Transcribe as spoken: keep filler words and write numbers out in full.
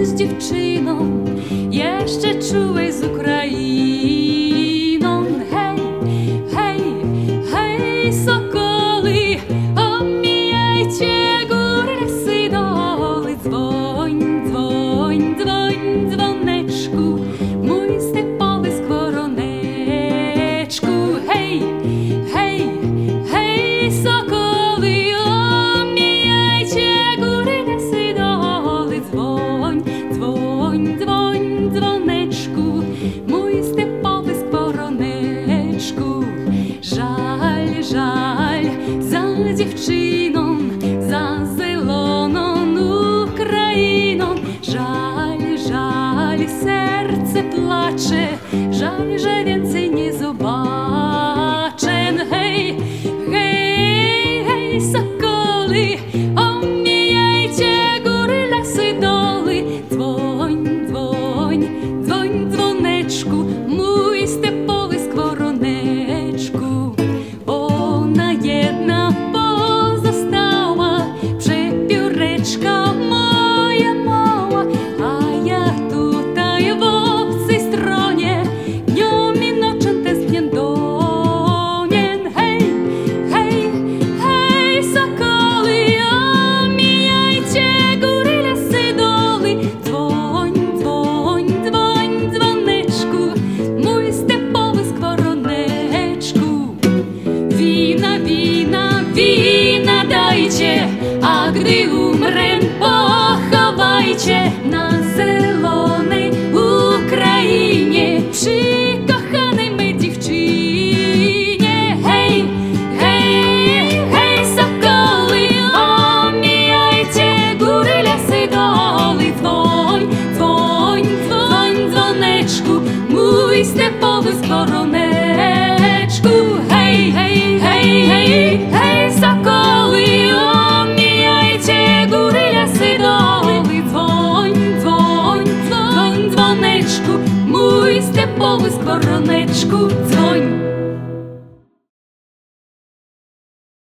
z dziewczyną, jeszcze czułej z Ukrainą. Hej, hej, hej, sokoły, omijajcie góry, lasy, doły. Dzwoń, dzwoń, dzwoń, dzwoneczku, mój stepowy skworoneczku. Hej, hej, hej, sokoły, omijajcie góry, lasy, doły. Dzwoń, dzwoń, dzwoń, dzwoneczku, mój stepowy skworoneczku. Żal, żal za dziewczyną, za zieloną Ukrainą. Żal, żal, serce placze, żal, że więcej nie zobaczę. Hej, hej, hej, sokoły, omijajcie góry, lasy, doły. Dzwoń, dzwoń, dzwoń, dzwoneczku, mój stepowy skworoneczku. Ona jedna pozostała, przepióreczka moja mała, a ja tutaj w obcej stronie dniom i nocą tęsknię do niej. Hej, hej, hej, sokoły, omijajcie góry, lasy, doły. Dzwoń, dzwoń, dzwoń, dzwoneczku, mój stepowy skworoneczku. Wina, wina, wina dajcie, a gdy umrę, pochowajcie na zielonej Ukrainie, przy kochanej mej dziewczynie. Hej, hej, hej, sokoły, omijajcie góry, lasy, doły. Dzwoń, dzwoń, dzwoń, dzwoneczku, mój stepowy skworoneczku. Hej, hej, hej, hej, hej, sokoły, omijajcie góry, lasy, doły. Dzwoń, dzwoń, dzwoń, dzwoneczku, mój stepowy skworoneczku. Dzwoń.